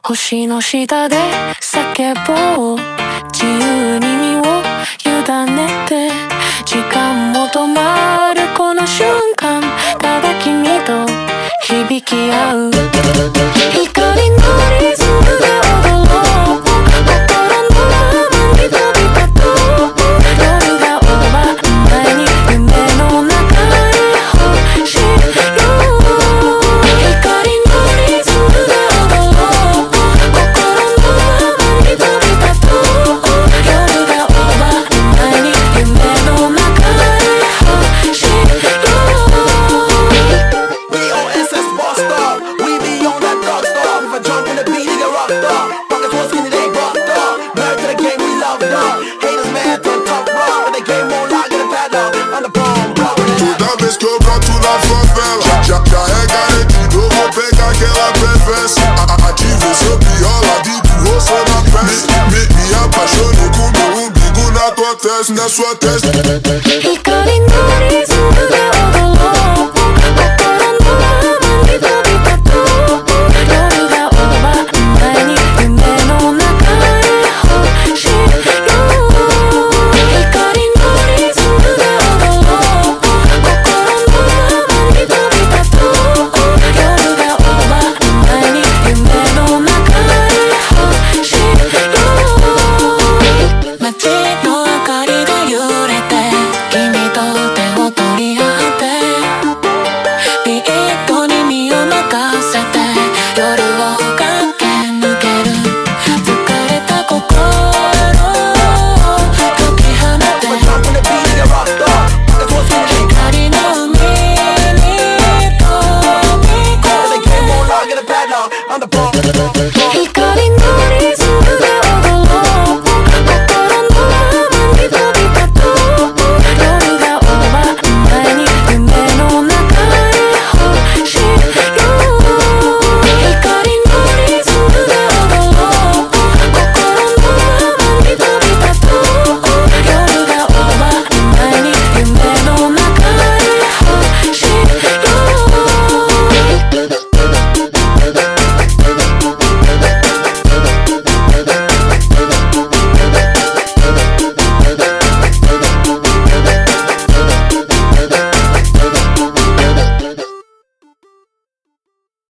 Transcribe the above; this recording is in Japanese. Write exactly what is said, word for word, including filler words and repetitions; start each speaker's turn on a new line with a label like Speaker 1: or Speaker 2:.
Speaker 1: 星の下で叫ぼう、自由に身を委ねて、時間も止まるこの瞬間、ただ君と響き合う光のリズムで踊ろう、心のままに飛び立とう、夜が終わる前に夢の中へ星よ、光のリズムで踊ろう、心のままに飛び立とう、夜が終わる前に夢の中へ星よ。
Speaker 2: Toda vez que eu broto na favela, já carrega de novo, vou pegar aquela preferência. Ative seu viola, vivo você na festa. Me, me, me apaixonei com meu umbigo na tua testa, na sua testa.
Speaker 1: 光のリズムで踊ろう、心のままに飛び立とう、夜が終わる前に夢の中へ星よ、光のリズムで踊ろう、心のままに飛び立とう、夜が終わる前に夢の中へ星よ。街の明かりが揺れて、君と手を取り合って、ビートに身を任せて夜を駆け抜ける、疲れた心を解き放て、光の海に飛び込んで、光のリズム